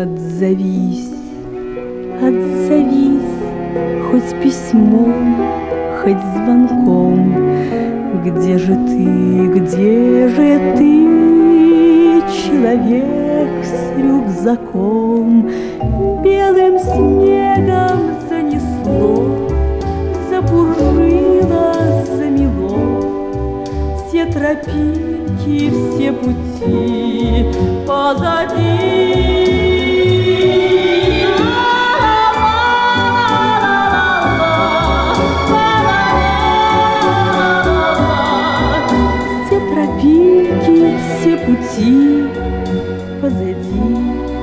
Отзовись, отзовись, хоть письмом, хоть звонком. Где же ты, человек с рюкзаком? Белым снегом занесло, запуржило, замело. Все тропинки, все пути позади. Все пути позади.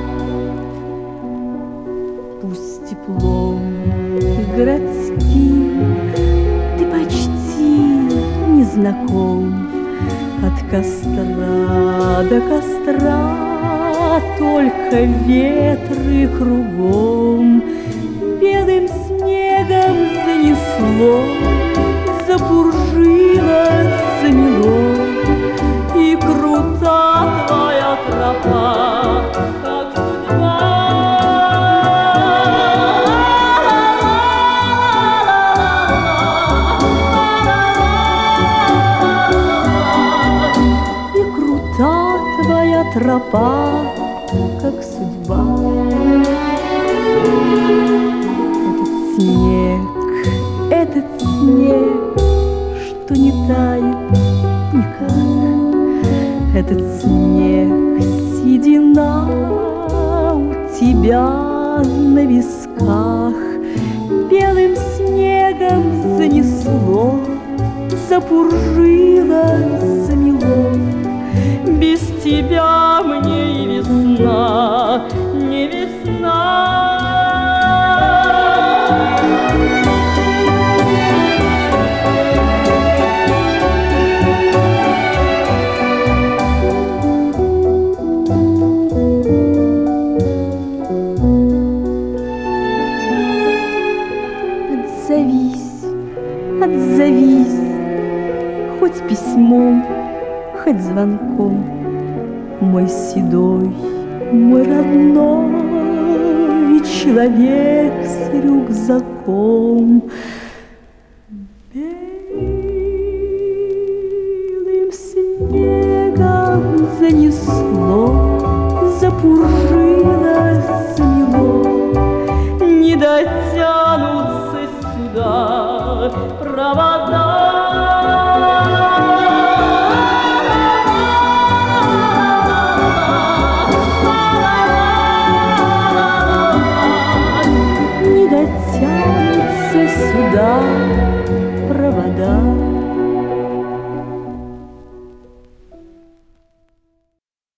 Пусть теплом городским ты почти не знаком. От костра до костра только ветры кругом. Белым снегом занесло, запуржило, замело. И крута твоя тропа, как судьба. И крута твоя тропа, как судьба. Этот снег, что не тает никак. Этот снег, седина у тебя на висках. Белым снегом занесло, запуржило, замело. Без тебя мне и весна не весна. Отзовись, отзовись, хоть письмом, хоть звонком. Мой седой, мой родной человек с рюкзаком. Белым снегом занесло, запуржило, замело. Не дотянутся сюда провода. Не дотянутся сюда провода.